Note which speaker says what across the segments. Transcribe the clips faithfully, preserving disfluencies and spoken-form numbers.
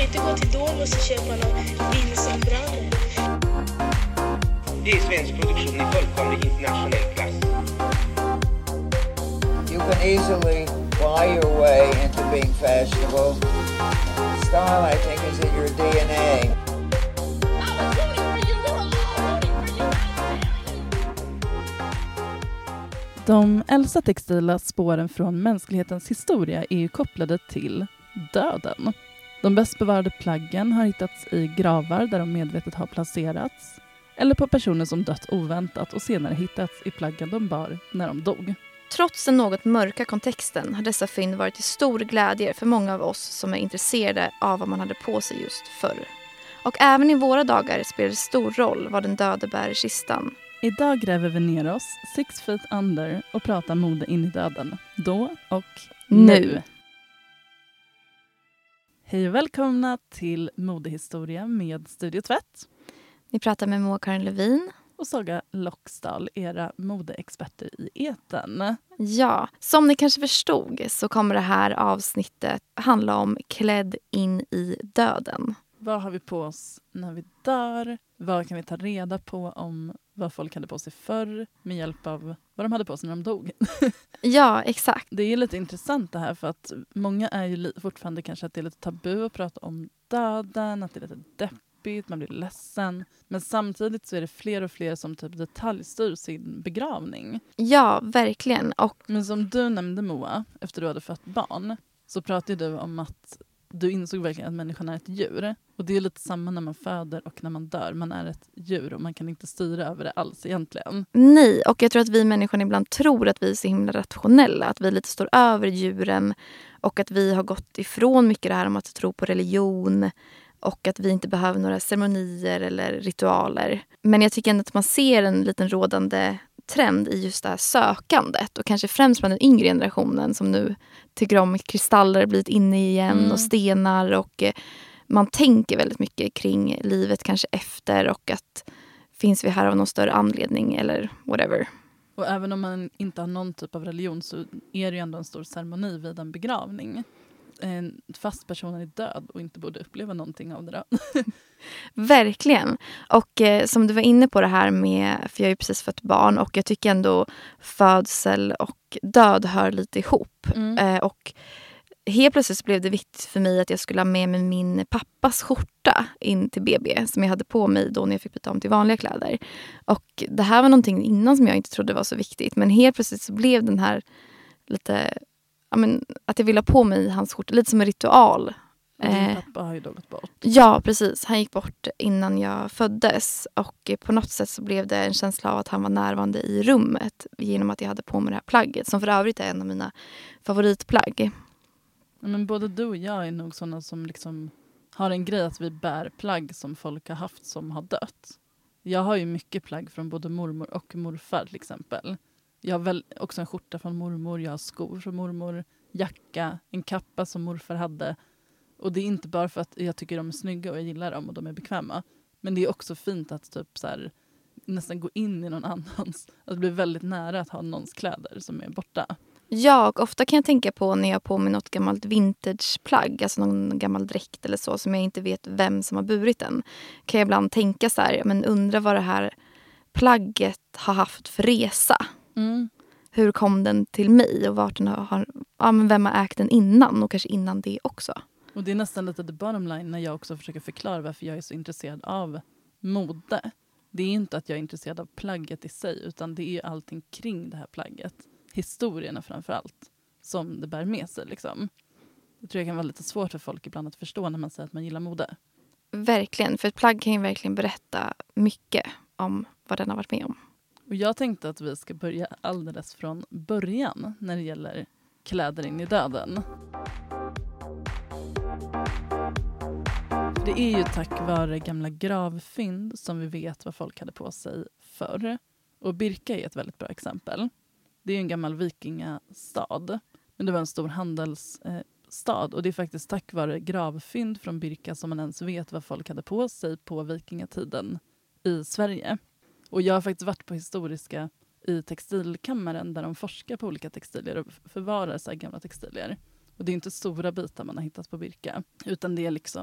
Speaker 1: inte gå till Domus och köpa någon bil som brann.
Speaker 2: Det är svensk produktion i fullkomlig internationell klass.
Speaker 3: You can easily buy your way into being fashionable. Style, I think, is in your D N A.
Speaker 4: De äldsta textila spåren från mänsklighetens historia är ju kopplade till döden. De bäst bevarade plaggen har hittats i gravar där de medvetet har placerats, eller på personer som dött oväntat och senare hittats i plaggen de bar när de dog.
Speaker 5: Trots den något mörka kontexten har dessa fynd varit till stor glädje för många av oss som är intresserade av vad man hade på sig just förr. Och även i våra dagar spelar det stor roll vad den döde bär i kistan.
Speaker 4: Idag gräver vi ner oss six feet under och pratar mode in i döden. Då och nu.
Speaker 5: Nu.
Speaker 4: Hej och välkomna till Modehistoria med Studio Tvätt.
Speaker 5: Ni pratar med Moa Karin Levin.
Speaker 4: Och Saga Loxdal, era modeexperter i eten.
Speaker 5: Ja, som ni kanske förstod så kommer det här avsnittet handla om klädd in i döden.
Speaker 4: Vad har vi på oss när vi dör? Vad kan vi ta reda på om vad folk hade på sig förr med hjälp av vad de hade på sig när de dog?
Speaker 5: Ja, exakt.
Speaker 4: Det är lite intressant det här för att många är ju li- fortfarande kanske att det är lite tabu att prata om döden, att det är lite deppigt, man blir ledsen. Men samtidigt så är det fler och fler som typ detaljstyr sin begravning.
Speaker 5: Ja, verkligen. Och
Speaker 4: Men som du nämnde Moa, efter du hade fött barn, så pratade du om att du insåg verkligen att människan är ett djur. Och det är lite samma när man föder och när man dör. Man är ett djur och man kan inte styra över det alls egentligen.
Speaker 5: nej, och jag tror att vi människor ibland tror att vi är så himla rationella. Att vi lite står över djuren och att vi har gått ifrån mycket det här om att tro på religion. Och att vi inte behöver några ceremonier eller ritualer. Men jag tycker ändå att man ser en liten rådande trend i just det här sökandet. Och kanske främst bland den yngre generationen som nu tycker om kristaller, blivit inne igen
Speaker 4: Mm.
Speaker 5: och stenar. Och eh, man tänker väldigt mycket kring livet kanske efter och att finns vi här av någon större anledning eller whatever.
Speaker 4: Och även om man inte har någon typ av religion så är det ju ändå en stor ceremoni vid en begravning. En fast person är död och inte borde uppleva någonting av det då.
Speaker 5: Verkligen. Och eh, som du var inne på det här med, för jag har ju precis fött barn och jag tycker ändå födsel och död hör lite ihop.
Speaker 4: Mm.
Speaker 5: Eh, och helt plötsligt blev det viktigt för mig att jag skulle ha med mig min pappas skjorta in till B B som jag hade på mig då när jag fick byta om till vanliga kläder. Och det här var någonting innan som jag inte trodde var så viktigt. Men helt plötsligt så blev den här lite, ja, men, att jag ville ha på mig hans skjorta, lite som en ritual.
Speaker 4: Och din
Speaker 5: Eh,
Speaker 4: pappa har ju då gått bort.
Speaker 5: Ja, precis. Han gick bort innan jag föddes. Och på något sätt så blev det en känsla av att han var närvarande i rummet genom att jag hade på mig det här plagget. Som för övrigt är en av mina favoritplagg.
Speaker 4: Men både du och jag är nog sådana som liksom har en grej att vi bär plagg som folk har haft som har dött. Jag har ju mycket plagg från både mormor och morfar till exempel. Jag har väl också en skjorta från mormor, jag har skor från mormor, jacka, en kappa som morfar hade. Och det är inte bara för att jag tycker de är snygga och jag gillar dem och de är bekväma. Men det är också fint att typ så här, nästan gå in i någon annans. Att det blir väldigt nära att ha någons kläder som är borta.
Speaker 5: Ja, och ofta kan jag tänka på när jag har på mig något gammalt vintageplagg, alltså någon gammal dräkt eller så, som jag inte vet vem som har burit den. Kan jag ibland tänka så här, men undra vad det här plagget har haft för resa.
Speaker 4: Mm.
Speaker 5: Hur kom den till mig och vart den har, ja, men vem har ägt den innan och kanske innan det också.
Speaker 4: Och det är nästan lite the bottom line när jag också försöker förklara varför jag är så intresserad av mode. Det är inte att jag är intresserad av plagget i sig utan det är allting kring det här plagget. Historierna framför allt som det bär med sig. Liksom. Jag tror det kan vara lite svårt för folk ibland att förstå när man säger att man gillar mode.
Speaker 5: Verkligen, för ett plagg kan ju verkligen berätta mycket om vad den har varit med om.
Speaker 4: Och jag tänkte att vi ska börja alldeles från början när det gäller kläder in i döden. Det är ju tack vare gamla gravfynd som vi vet vad folk hade på sig förr. Och Birka är ett väldigt bra exempel. Det är en gammal vikingastad. Men det var en stor handelsstad. Och det är faktiskt tack vare gravfynd från Birka som man ens vet vad folk hade på sig på vikingatiden i Sverige. Och jag har faktiskt varit på historiska i textilkammaren där de forskar på olika textilier och förvarar så här gamla textilier. Och det är inte stora bitar man har hittat på Birka. Utan det är liksom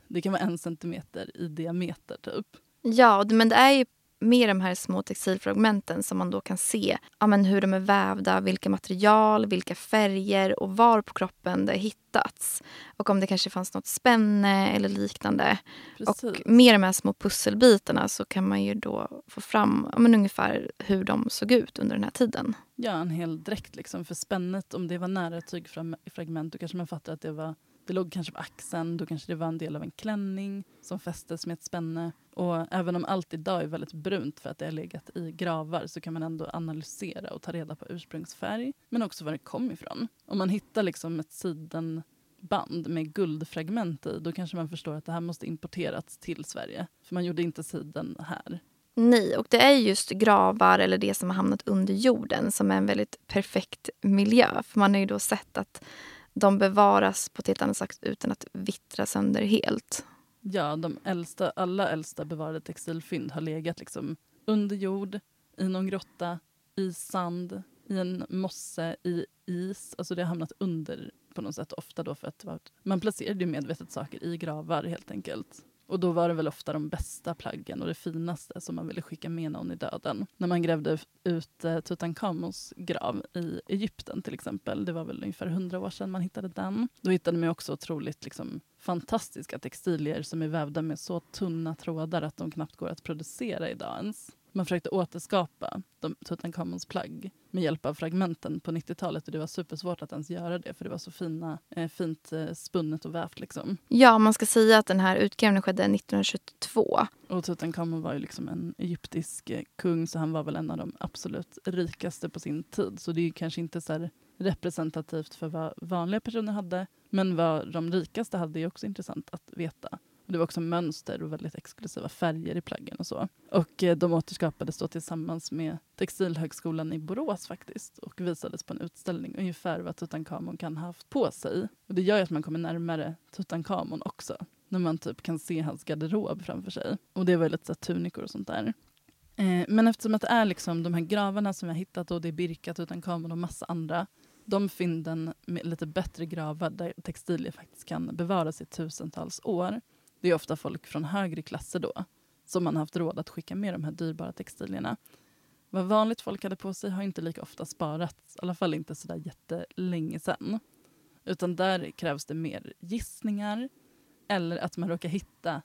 Speaker 4: Det kan vara en centimeter i diameter typ.
Speaker 5: Ja, men det är ju med de här små textilfragmenten som man då kan se ja, men hur de är vävda, vilka material, vilka färger och var på kroppen det har hittats. Och om det kanske fanns något spänne eller liknande.
Speaker 4: Precis.
Speaker 5: Och med de här små pusselbitarna så kan man ju då få fram ja, men ungefär hur de såg ut under den här tiden.
Speaker 4: Ja, en hel dräkt liksom. För spännet, om det var nära tygfragment då kanske man fattar att det var det låg kanske på axeln, då kanske det var en del av en klänning som fästes med ett spänne. Och även om allt idag är väldigt brunt för att det har legat i gravar så kan man ändå analysera och ta reda på ursprungsfärg. Men också var det kom ifrån. Om man hittar liksom ett sidenband med guldfragment i, då kanske man förstår att det här måste importerats till Sverige. För man gjorde inte siden här.
Speaker 5: Nej, och det är just gravar eller det som har hamnat under jorden som är en väldigt perfekt miljö. För man har ju då sett att de bevaras på ett helt annat sätt utan att vittra sönder helt.
Speaker 4: Ja, de äldsta, alla äldsta bevarade textilfynd har legat liksom under jord, i någon grotta, i sand, i en mosse, i is. Alltså det har hamnat under på något sätt ofta då för att man placerade ju medvetet saker i gravar helt enkelt. Och då var det väl ofta de bästa plaggen och det finaste som man ville skicka med någon i döden. När man grävde ut eh, Tutankhamons grav i Egypten till exempel. Det var väl ungefär hundra år sedan man hittade den. Då hittade man också otroligt liksom, fantastiska textilier som är vävda med så tunna trådar att de knappt går att producera idag ens. Man försökte återskapa de Tutankhamons plagg med hjälp av fragmenten på nittiotalet och det var supersvårt att ens göra det för det var så fina, eh, fint eh, spunnet och vävt liksom.
Speaker 5: Ja, man ska säga att den här utgrävningen skedde nittonhundrasjuttiotvå.
Speaker 4: Och Tutankhamon var ju liksom en egyptisk eh, kung så han var väl en av de absolut rikaste på sin tid. Så det är ju kanske inte så här representativt för vad vanliga personer hade. Men vad de rikaste hade är också intressant att veta. Och det var också mönster och väldigt exklusiva färger i plaggen och så. Och eh, de återskapades då tillsammans med Textilhögskolan i Borås faktiskt. Och visades på en utställning ungefär vad Tutankhamon kan ha haft på sig. Och det gör ju att man kommer närmare Tutankhamon också. När man typ kan se hans garderob framför sig. Och det var lite så här tunikor och sånt där. Eh, men eftersom att det är liksom de här gravarna som vi har hittat och det är Birka, Tutankhamon och massa andra. De fynden med lite bättre gravar där textilier faktiskt kan bevaras i tusentals år. Det är ofta folk från högre klasser då som man har haft råd att skicka med de här dyrbara textilierna. Vad vanligt folk hade på sig har inte lika ofta sparats, i alla fall inte så där jättelänge sedan. Utan där krävs det mer gissningar eller att man råkar hitta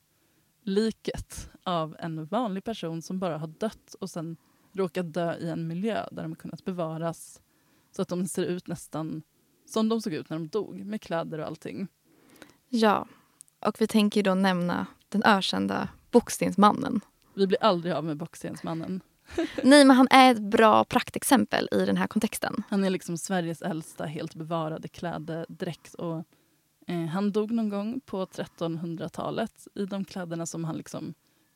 Speaker 4: liket av en vanlig person som bara har dött och sen råkat dö i en miljö där de har kunnat bevaras så att de ser ut nästan som de såg ut när de dog med kläder och allting.
Speaker 5: Ja. Och vi tänker då nämna den ökända Bockstensmannen.
Speaker 4: Vi blir aldrig av med Bockstensmannen.
Speaker 5: Nej, men han är ett bra praktexempel i den här kontexten.
Speaker 4: Han är liksom Sveriges äldsta helt bevarade klädedräkt. Och, eh, han dog någon gång på trettonhundratalet i de kläderna som han liksom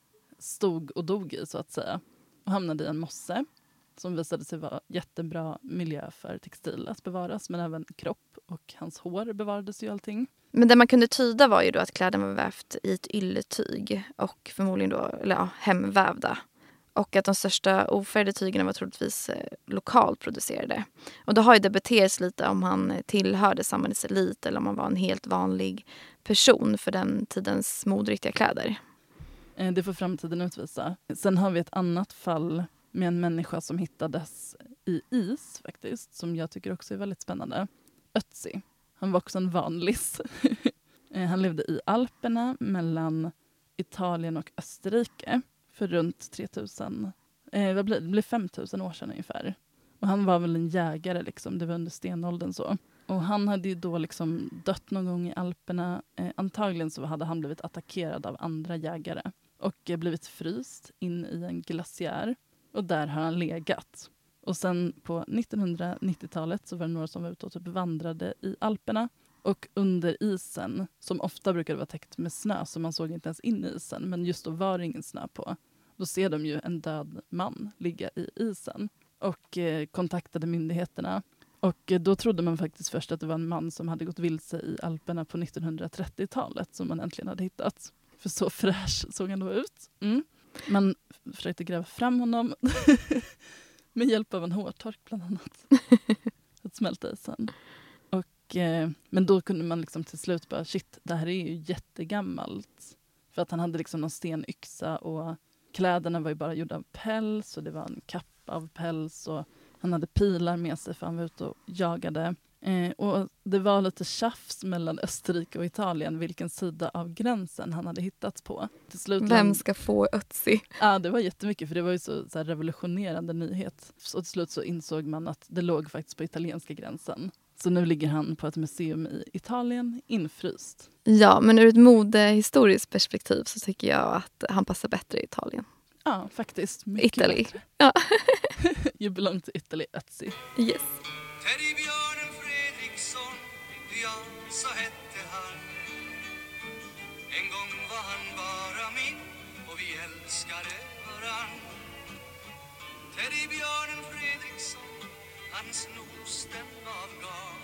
Speaker 4: stod och dog i så att säga. Och hamnade i en mosse som visade sig vara jättebra miljö för textil att bevaras. Men även kropp och hans hår bevarades ju allting.
Speaker 5: Men det man kunde tyda var ju då att kläderna var vävt i ett ylletyg och förmodligen då, eller ja, hemvävda. Och att de största ofärgade tygerna var troligtvis eh, lokalt producerade. Och då har ju debatterats lite om han tillhörde samhällets elit eller om han var en helt vanlig person för den tidens modriktiga kläder.
Speaker 4: Eh, det får framtiden utvisa. Sen har vi ett annat fall med en människa som hittades i is faktiskt, som jag tycker också är väldigt spännande. Ötzi. Han var också en vanlis. Han levde i Alperna mellan Italien och Österrike för runt tre tusen, eh, vad blir det? Det blir fem tusen år sedan ungefär. Och han var väl en jägare liksom, det var under stenåldern så. Och han hade ju då liksom dött någon gång i Alperna. Eh, antagligen så hade han blivit attackerad av andra jägare och eh, blivit fryst in i en glaciär. Och där har han legat. Och sen på nittonhundranittiotalet så var det några som var ute och typ vandrade i Alperna. Och under isen, som ofta brukade vara täckt med snö så man såg inte ens in i isen. Men just då var det ingen snö på. Då ser de ju en död man ligga i isen. Och eh, kontaktade myndigheterna. Och eh, då trodde man faktiskt först att det var en man som hade gått vilse i Alperna på nittonhundratrettiotalet som man äntligen hade hittat. För så fräsch såg han då ut. Mm. Man försökte gräva fram honom. Med hjälp av en hårtork bland annat. Att smälta isen. Och Och, eh, men då kunde man liksom till slut bara, shit, det här är ju jättegammalt. För att han hade liksom någon stenyxa och kläderna var ju bara gjorda av päls och det var en kapp av päls och han hade pilar med sig för han var ute och jagade. Eh, och det var lite tjafs mellan Österrike och Italien vilken sida av gränsen han hade hittats på. Till slut
Speaker 5: Vem ska få Ötzi?
Speaker 4: Ja, det var jättemycket för det var ju så, så här revolutionerande nyhet. Och till slut så insåg man att det låg faktiskt på italienska gränsen. Så nu ligger han på ett museum i Italien infryst.
Speaker 5: Ja, men ur ett modehistoriskt perspektiv så tycker jag att han passar bättre i Italien.
Speaker 4: Ja, faktiskt. Mycket
Speaker 5: Italy.
Speaker 4: bättre.
Speaker 5: Ja.
Speaker 4: You belong to Italy, Ötzi.
Speaker 5: Yes.
Speaker 6: Teddybjörnen Fredriksson, ja, så hette han. En gång var han bara min och vi älskade varann. Teddybjörnen Fredriksson, hans nos den avgav.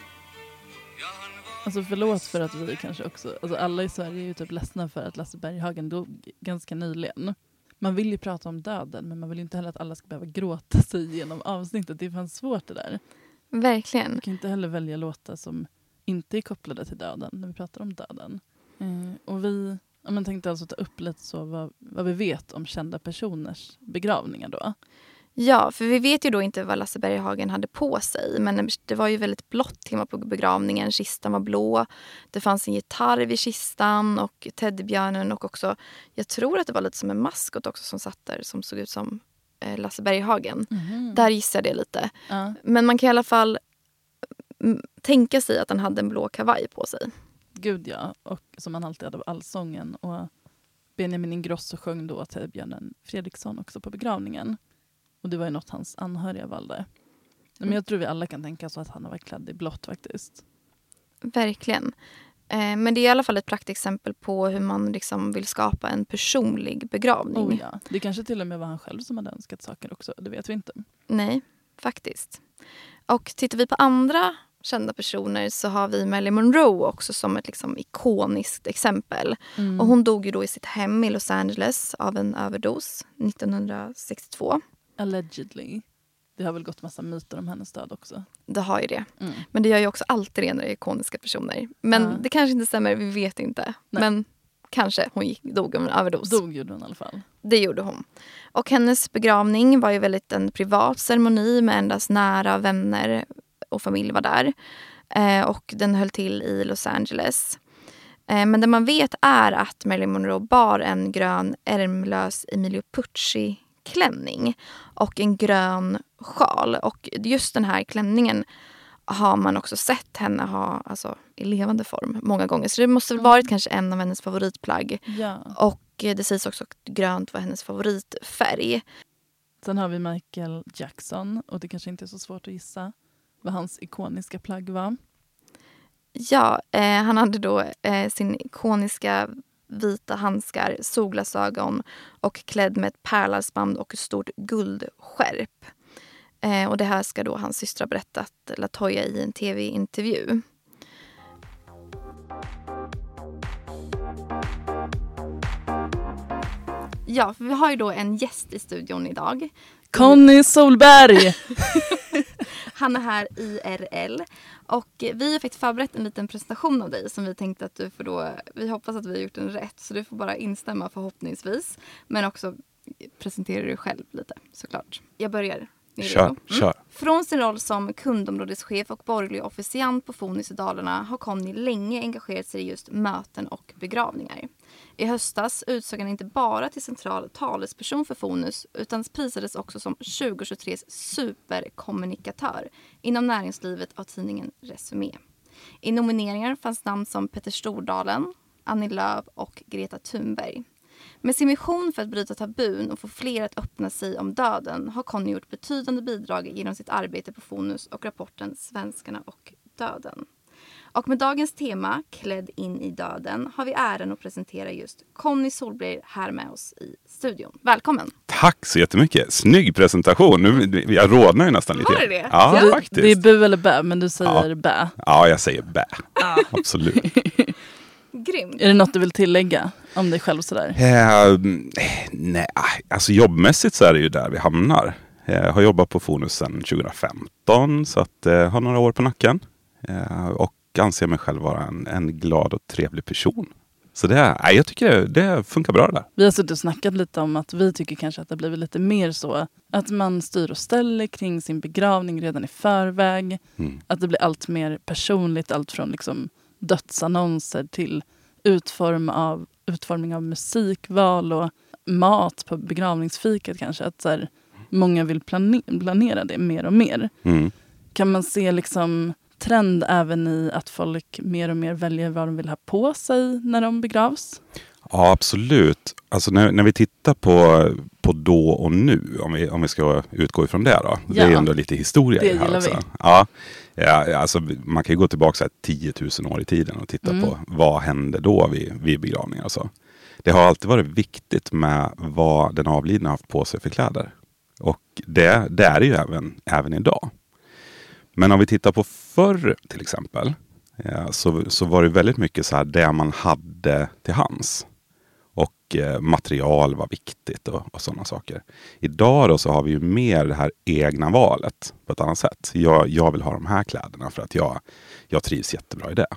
Speaker 6: Ja, han var...
Speaker 4: Alltså förlåt för att vi kanske också... Alltså alla i Sverige är ju typ ledsna för att Lasse Berghagen dog ganska nyligen. Man vill ju prata om döden men man vill ju inte heller att alla ska behöva gråta sig igenom avsnittet. Det är fan svårt det där.
Speaker 5: Verkligen.
Speaker 4: Man kan inte heller välja låtar som inte är kopplade till döden när vi pratar om döden. Eh, och vi ja, men tänkte alltså ta upp lite så vad, vad vi vet om kända personers begravningar då.
Speaker 5: Ja, för vi vet ju då inte vad Lasse Berghagen hade på sig. Men det var ju väldigt blått tema på begravningen. Kistan var blå. Det fanns en gitarr vid kistan och teddybjörnen och också, jag tror att det var lite som en maskot också som satt där som såg ut som eh, Lasse Berghagen.
Speaker 4: Mm-hmm.
Speaker 5: Där gissar det lite.
Speaker 4: Ja.
Speaker 5: Men man kan i alla fall m- tänka sig att han hade en blå kavaj på sig.
Speaker 4: Gud ja, och som han alltid hade av allsången. Och Benjamin Ingrosso sjöng då teddybjörnen Fredriksson också på begravningen. Och det var ju något hans anhöriga valde. Men jag tror vi alla kan tänka så att han var klädd i blått faktiskt.
Speaker 5: Verkligen. Eh, men det är i alla fall ett praktexempel på hur man liksom vill skapa en personlig begravning.
Speaker 4: Oh ja. Det kanske till och med var han själv som hade önskat saker också. Det vet vi inte.
Speaker 5: Nej, faktiskt. Och tittar vi på andra kända personer så har vi Marilyn Monroe också som ett liksom ikoniskt exempel.
Speaker 4: Mm.
Speaker 5: Och hon dog ju då i sitt hem i Los Angeles av en överdos nittonhundrasextiotvå.
Speaker 4: Allegedly. Det har väl gått massa myter om hennes död också.
Speaker 5: Det har ju det.
Speaker 4: Mm.
Speaker 5: Men det gör ju också alltid det när det är ikoniska personer. Men
Speaker 4: Ja.
Speaker 5: det kanske inte stämmer, vi vet inte.
Speaker 4: Nej.
Speaker 5: Men kanske hon gick, dog av en överdos.
Speaker 4: Dog gjorde hon i alla fall.
Speaker 5: Det gjorde hon. Och hennes begravning var ju väldigt en privat ceremoni med endast nära vänner och familj var där. Eh, och den höll till i Los Angeles. Eh, men det man vet är att Marilyn Monroe bar en grön ärmlös Emilio Pucci-klänning och en grön sjal. Och just den här klänningen har man också sett henne ha alltså, i levande form många gånger. Så det måste väl varit kanske en av hennes favoritplagg.
Speaker 4: Ja.
Speaker 5: Och eh, det sägs också att grönt var hennes favoritfärg.
Speaker 4: Sen har vi Michael Jackson. Och det kanske inte är så svårt att gissa vad hans ikoniska plagg var.
Speaker 5: Ja, eh, han hade då eh, sin ikoniska vita handskar, solglasögon och klädd med ett pärlhalsband och ett stort guldskärp. Eh, och det här ska då hans syster ha berättat LaToya i en tv-intervju. Ja, för vi har ju då en gäst i studion idag.
Speaker 4: Conny Solberg!
Speaker 5: Han är här I R L och vi har faktiskt förberett en liten presentation av dig som vi tänkte att du får då, vi hoppas att vi har gjort den rätt så du får bara instämma förhoppningsvis men också presentera dig själv lite såklart. Jag börjar.
Speaker 7: Kör, mm. kör.
Speaker 5: Från sin roll som kundområdeschef och borgerlig officiant på Fonus i Dalarna har Conny länge engagerat sig i just möten och begravningar. I höstas utsåg han inte bara till central talesperson för Fonus utan prisades också som tjugohundratjugotres superkommunikatör inom näringslivet av tidningen Resumé. I nomineringar fanns namn som Petter Stordalen, Annie Lööf och Greta Thunberg. Med sin mission för att bryta tabun och få fler att öppna sig om döden har Conny gjort betydande bidrag genom sitt arbete på Fonus och rapporten Svenskarna och döden. Och med dagens tema, Klädd in i döden, har vi äran att presentera just Conny Solberg här med oss i studion. Välkommen!
Speaker 7: Tack så jättemycket. Snygg presentation. Nu, jag rodnar ju nästan lite.
Speaker 5: Var det det?
Speaker 7: Ja,
Speaker 4: det,
Speaker 7: faktiskt.
Speaker 4: det är bu eller bä, men du säger
Speaker 7: Ja.
Speaker 4: bä.
Speaker 7: Ja, jag säger bä. Absolut.
Speaker 5: Grymt!
Speaker 4: Är det något du vill tillägga om dig själv sådär?
Speaker 7: Eh, nej, alltså jobbmässigt så är det ju där vi hamnar. Jag har jobbat på Fonus sedan tjugohundrafemton så att jag eh, har några år på nacken. Eh, och anser mig själv vara en, en glad och trevlig person. Så det, nej, jag tycker det, det funkar bra det där.
Speaker 4: Vi har suttit och snackat lite om att vi tycker kanske att det blivit lite mer så. Att man styr och ställer kring sin begravning redan i förväg.
Speaker 7: Mm.
Speaker 4: Att det blir allt mer personligt. Allt från liksom dödsannonser till utform av, utformning av musikval och mat på begravningsfikat kanske. Att så här, många vill plane- planera det mer och mer.
Speaker 7: Mm.
Speaker 4: Kan man se liksom trend även i att folk mer och mer väljer vad de vill ha på sig när de begravs?
Speaker 7: Ja, absolut. Alltså när, när vi tittar på, på då och nu, om vi, om vi ska utgå ifrån det då. Ja, det är ju ändå lite historia
Speaker 4: det
Speaker 7: i det här
Speaker 4: gillar
Speaker 7: också.
Speaker 4: vi.
Speaker 7: Ja, ja, alltså man kan ju gå tillbaka så här tio tusen år i tiden och titta
Speaker 4: Mm.
Speaker 7: på vad hände då vid, vid begravningar och så. Det har alltid varit viktigt med vad den avlidna haft på sig för kläder. Och det, det är det ju även, även idag. Men om vi tittar på förr till exempel, ja, så, så var det väldigt mycket så här det man hade till hands. Och eh, material var viktigt och, och sådana saker. Idag då så har vi ju mer det här egna valet på ett annat sätt. Jag, jag vill ha de här kläderna för att jag, jag trivs jättebra i det.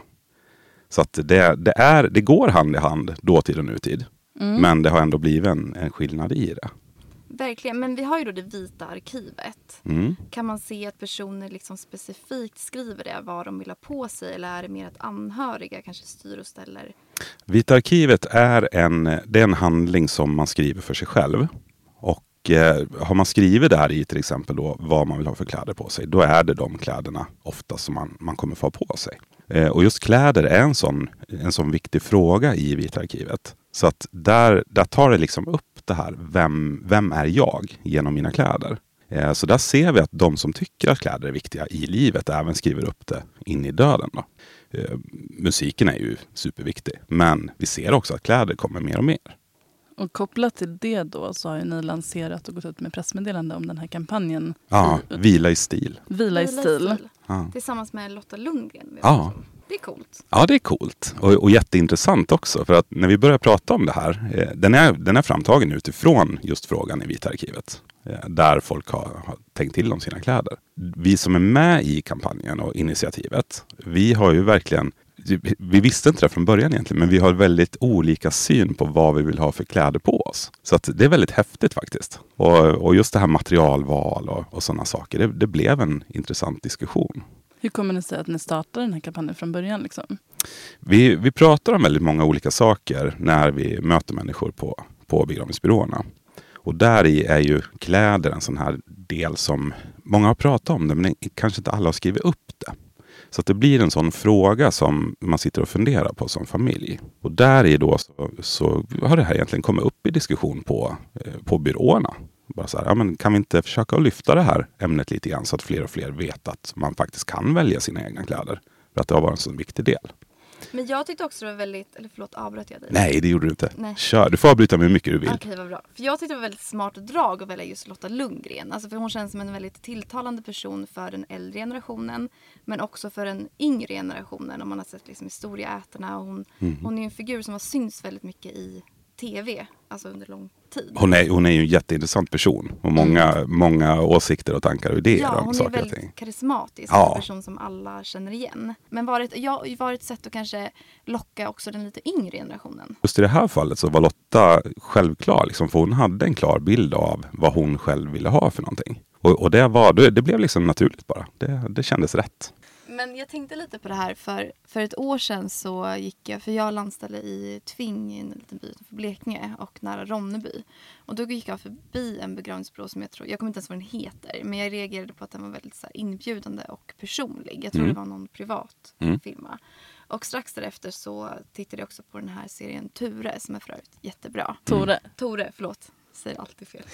Speaker 7: Så att det, det, är, det går hand i hand dåtid och nutid. Mm. Men det har ändå blivit en, en skillnad i det.
Speaker 5: Verkligen, men vi har ju då det vita arkivet.
Speaker 7: Mm.
Speaker 5: Kan man se att personer liksom specifikt skriver det, vad de vill ha på sig, eller är det mer att anhöriga kanske styr och ställer?
Speaker 7: Vita arkivet är en, det är en handling som man skriver för sig själv. Och eh, har man skrivit där i till exempel då vad man vill ha för kläder på sig, då är det de kläderna ofta som man, man kommer få på sig. Eh, och just kläder är en sån, en sån viktig fråga i Vita arkivet. Så att där, där tar det liksom upp det här, vem, vem är jag genom mina kläder? Eh, så där ser vi att de som tycker att kläder är viktiga i livet även skriver upp det in i döden då. Eh, musiken är ju superviktig, men vi ser också att kläder kommer mer och mer.
Speaker 4: Och kopplat till det då så har ju ni lanserat och gått ut med pressmeddelande om den här kampanjen.
Speaker 7: Ja,
Speaker 4: I,
Speaker 7: vila i stil.
Speaker 4: Vila i stil.
Speaker 5: Ja. Tillsammans med Lotta Lundgren.
Speaker 7: Ja.
Speaker 5: Det är coolt.
Speaker 7: Ja, det är coolt. Och, och jätteintressant också. För att när vi börjar prata om det här, eh, den, är, den är framtagen utifrån just frågan i Vita arkivet. Eh, där folk har, har tänkt till om sina kläder. Vi som är med i kampanjen och initiativet, vi har ju verkligen, vi visste inte det från början egentligen, men vi har väldigt olika syn på vad vi vill ha för kläder på oss. Så att det är väldigt häftigt faktiskt. Och, och just det här materialval och, och sådana saker, det, det blev en intressant diskussion.
Speaker 4: Hur kommer det sig att ni startade den här kampanjen från början? Liksom?
Speaker 7: Vi, vi pratar om väldigt många olika saker när vi möter människor på, på begravningsbyråerna. Och där i är ju kläder en sån här del som många har pratat om det, men kanske inte alla har skrivit upp det. Så att det blir en sån fråga som man sitter och funderar på som familj. Och där i då så, så har det här egentligen kommit upp i diskussion på, på byråerna. Bara så här, ja, men kan vi inte försöka att lyfta det här ämnet lite grann så att fler och fler vet att man faktiskt kan välja sina egna kläder. För att det har varit en så viktig del.
Speaker 5: Men jag tyckte också det var väldigt, eller förlåt, avbröt jag dig?
Speaker 7: Nej, det gjorde du inte.
Speaker 5: Nej.
Speaker 7: Kör, du får avbryta mig hur mycket du vill.
Speaker 5: Okej, vad bra. För jag tyckte det var väldigt smart drag att välja just Lotta Lundgren. Alltså för hon känns som en väldigt tilltalande person för den äldre generationen. Men också för den yngre generationen. Om man har sett liksom Historieätarna. Och hon, mm. hon är en figur som har synts väldigt mycket i tv. Alltså under lång tid.
Speaker 7: Hon är, hon är ju en jätteintressant person. Och många, mm. många åsikter och tankar och idéer
Speaker 5: ja,
Speaker 7: om saker och ting.
Speaker 5: Ja, hon är väldigt karismatisk.
Speaker 7: Ja.
Speaker 5: En person som alla känner igen. Men var ett, ja, var ett sätt att kanske locka också den lite yngre generationen.
Speaker 7: Just i det här fallet så var Lotta självklar. Liksom, för hon hade en klar bild av vad hon själv ville ha för någonting. Och, och det, var, det, det blev liksom naturligt bara. Det, det kändes rätt.
Speaker 5: Men jag tänkte lite på det här. För, för ett år sedan så gick jag, för jag landställde i Tving i en liten by utanför Blekinge och nära Ronneby. Och då gick jag förbi en begravningsbyrå som jag tror, jag kommer inte ens vad den heter. Men jag reagerade på att den var väldigt så här inbjudande och personlig. Jag tror mm. det var någon privat mm. firma. Och strax därefter så tittade jag också på den här serien Ture som är för övrigt jättebra.
Speaker 4: Tore.
Speaker 5: Tore, förlåt. Säger alltid fel.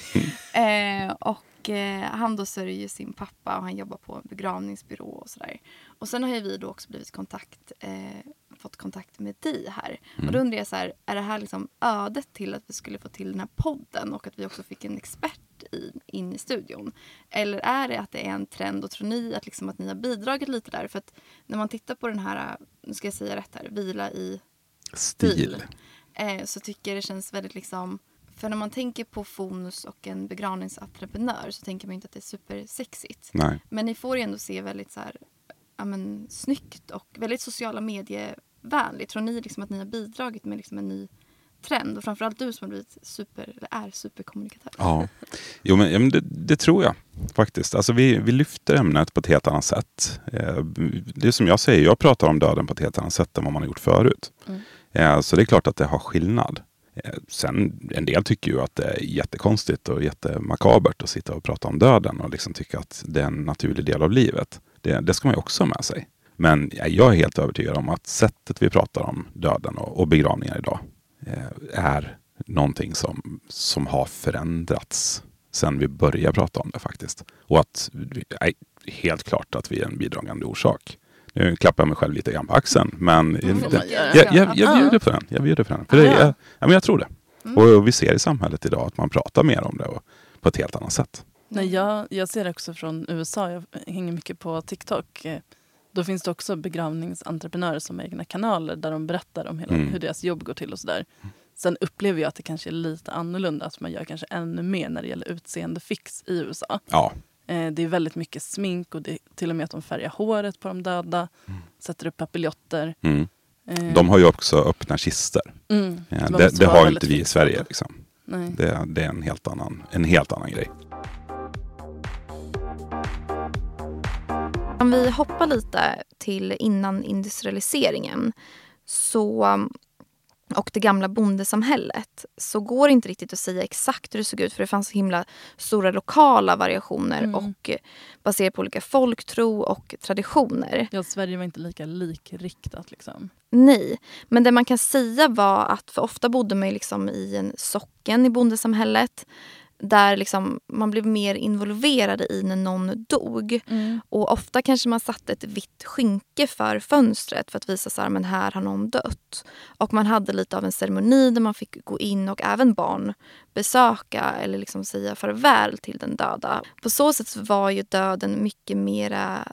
Speaker 5: Mm. Eh, och eh, han då sörjer sin pappa och han jobbar på en begravningsbyrå och sådär. Och sen har ju vi då också blivit kontakt, eh, fått kontakt med dig här. Mm. Och då undrar jag så här, är det här liksom ödet till att vi skulle få till den här podden och att vi också fick en expert i, in i studion? Eller är det att det är en trend och tror ni att, liksom, att ni har bidragit lite där? För att när man tittar på den här, nu ska jag säga rätt här, vila i stil, stil eh, så tycker jag det känns väldigt liksom. För när man tänker på Fonus och en begravningsentreprenör så tänker man inte att det är supersexigt.
Speaker 7: Nej.
Speaker 5: Men ni får ju ändå se väldigt så här ja, men, snyggt och väldigt sociala medievänligt. Tror ni liksom att ni har bidragit med liksom en ny trend? Och framförallt du som har blivit super, eller är superkommunikatör.
Speaker 7: Ja, jo, men, ja, men det, det tror jag faktiskt. Alltså vi, vi lyfter ämnet på ett helt annat sätt. Eh, det är som jag säger, jag pratar om döden på ett helt annat sätt än vad man har gjort förut. Mm. Eh, så det är klart att det har skillnad. Eh, sen en del tycker ju att det är jättekonstigt och jättemakabert att sitta och prata om döden och liksom tycka att det är en naturlig del av livet. Det, det ska man ju också ha med sig. Men ja, jag är helt övertygad om att sättet vi pratar om döden och, och begravningar idag är någonting som, som har förändrats sen vi började prata om det faktiskt. Och att, nej, helt klart att vi är en bidragande orsak. Nu klappar jag mig själv lite grann på axeln, men
Speaker 5: Mm.
Speaker 7: det, jag, jag, jag bjuder på den. Jag bjuder på den. För det, jag, ja, men jag tror det.
Speaker 5: Mm.
Speaker 7: Och, och vi ser i samhället idag att man pratar mer om det och på ett helt annat sätt.
Speaker 4: Nej, jag, jag ser det också från U S A. Jag hänger mycket på TikTok. Då finns det också begravningsentreprenörer som har egna kanaler där de berättar om hela,
Speaker 7: Mm.
Speaker 4: hur deras jobb går till och sådär. Sen upplever jag att det kanske är lite annorlunda, att man gör kanske ännu mer när det gäller utseendefix i U S A.
Speaker 7: Ja.
Speaker 4: Eh, det är väldigt mycket smink och det är till och med att de färgar håret på de döda, mm. sätter upp papiljotter.
Speaker 7: Mm.
Speaker 4: Eh.
Speaker 7: De har ju också öppna kister.
Speaker 4: Mm.
Speaker 7: Ja,
Speaker 4: Så
Speaker 7: det det har inte vi i
Speaker 4: fint.
Speaker 7: Sverige. Liksom.
Speaker 4: Nej.
Speaker 7: Det, det är en helt annan, en helt annan grej.
Speaker 5: Om vi hoppar lite till innan industrialiseringen så, och det gamla bondesamhället, så går det inte riktigt att säga exakt hur det såg ut, för det fanns så himla stora lokala variationer
Speaker 4: Mm.
Speaker 5: och baserat på olika folktro och traditioner.
Speaker 4: Ja, Sverige var inte lika likriktat liksom.
Speaker 5: Nej, men det man kan säga var att för ofta bodde man ju liksom i en socken i bondesamhället där liksom man blev mer involverade i när någon dog.
Speaker 4: Mm.
Speaker 5: Och ofta kanske man satte ett vitt skynke för fönstret för att visa så här, men här har någon dött. Och man hade lite av en ceremoni där man fick gå in och även barn besöka eller liksom säga farväl till den döda. På så sätt så var ju döden mycket mera